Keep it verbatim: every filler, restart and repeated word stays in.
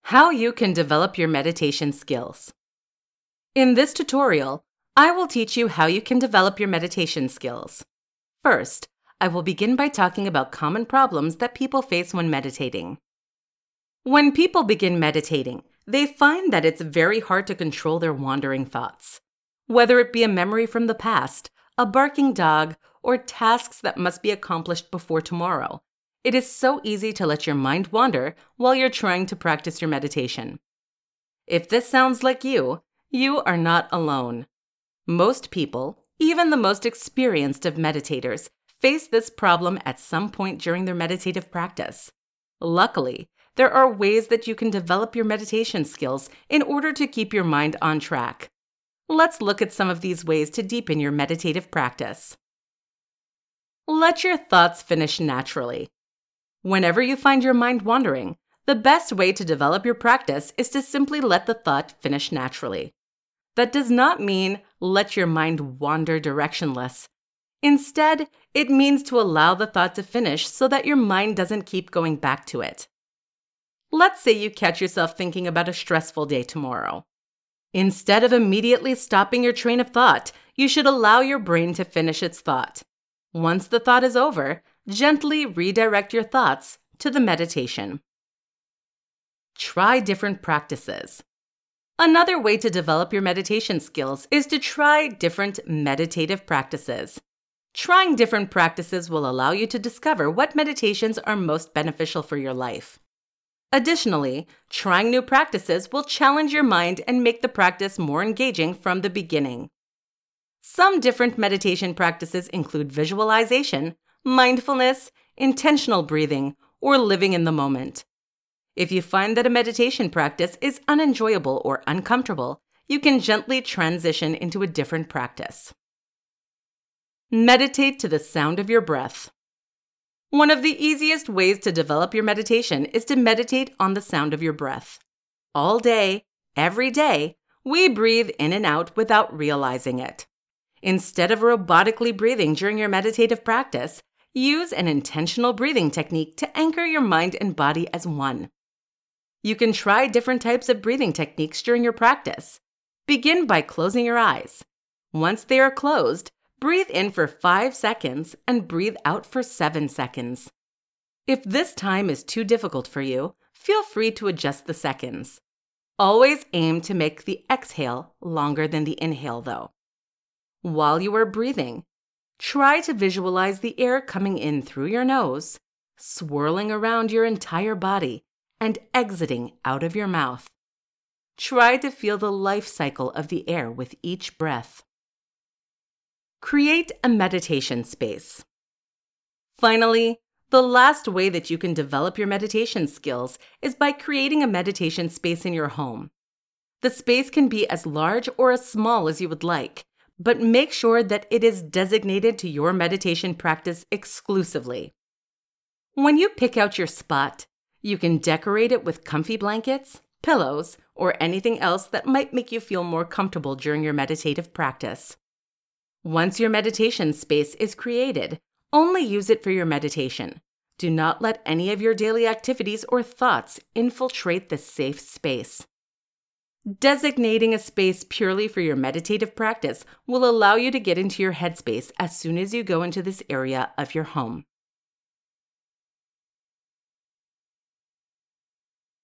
How you can develop your meditation skills. In this tutorial, I will teach you how you can develop your meditation skills. First, I will begin by talking about common problems that people face when meditating. When people begin meditating, they find that it's very hard to control their wandering thoughts. Whether it be a memory from the past, a barking dog, or tasks that must be accomplished before tomorrow, it is so easy to let your mind wander while you're trying to practice your meditation. If this sounds like you, you are not alone. Most people, even the most experienced of meditators, face this problem at some point during their meditative practice. Luckily, there are ways that you can develop your meditation skills in order to keep your mind on track. Let's look at some of these ways to deepen your meditative practice. Let your thoughts finish naturally. Whenever you find your mind wandering, the best way to develop your practice is to simply let the thought finish naturally. That does not mean let your mind wander directionless. Instead, it means to allow the thought to finish so that your mind doesn't keep going back to it. Let's say you catch yourself thinking about a stressful day tomorrow. Instead of immediately stopping your train of thought, you should allow your brain to finish its thought. Once the thought is over, gently redirect your thoughts to the meditation. Try different practices. Another way to develop your meditation skills is to try different meditative practices. Trying different practices will allow you to discover what meditations are most beneficial for your life. Additionally, trying new practices will challenge your mind and make the practice more engaging from the beginning. Some different meditation practices include visualization, mindfulness, intentional breathing, or living in the moment. If you find that a meditation practice is unenjoyable or uncomfortable, you can gently transition into a different practice. Meditate to the sound of your breath. One of the easiest ways to develop your meditation is to meditate on the sound of your breath. All day, every day, we breathe in and out without realizing it. Instead of robotically breathing during your meditative practice, use an intentional breathing technique to anchor your mind and body as one. You can try different types of breathing techniques during your practice. Begin by closing your eyes. Once they are closed, breathe in for five seconds and breathe out for seven seconds. If this time is too difficult for you, feel free to adjust the seconds. Always aim to make the exhale longer than the inhale, though. While you are breathing, try to visualize the air coming in through your nose, swirling around your entire body, and exiting out of your mouth. Try to feel the life cycle of the air with each breath. Create a meditation space. Finally, the last way that you can develop your meditation skills is by creating a meditation space in your home. The space can be as large or as small as you would like, but make sure that it is designated to your meditation practice exclusively. When you pick out your spot, you can decorate it with comfy blankets, pillows, or anything else that might make you feel more comfortable during your meditative practice. Once your meditation space is created, only use it for your meditation. Do not let any of your daily activities or thoughts infiltrate this safe space. Designating a space purely for your meditative practice will allow you to get into your headspace as soon as you go into this area of your home.